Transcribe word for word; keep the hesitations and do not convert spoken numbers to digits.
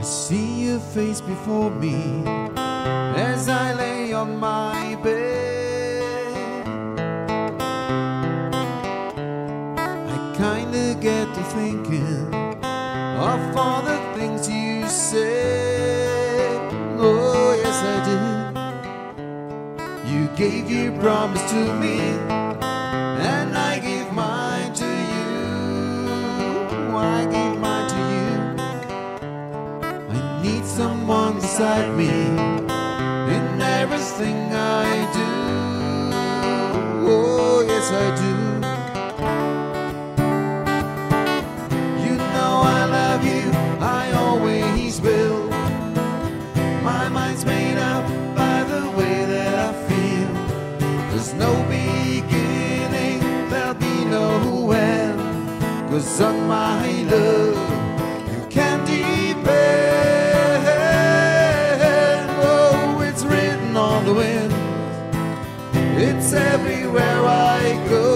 See your face before me as I lay on my bed. I kinda get to thinking of all the things you said. Oh yes I did. You gave your promise to me and I gave mine to you. I gave mine to you. Need someone beside me in everything I do. Oh yes I do. You know I love you, I always will. My mind's made up by the way that I feel. There's no beginning, there'll be no end. 'Cause on my love you can depend. On the wind, it's everywhere I go.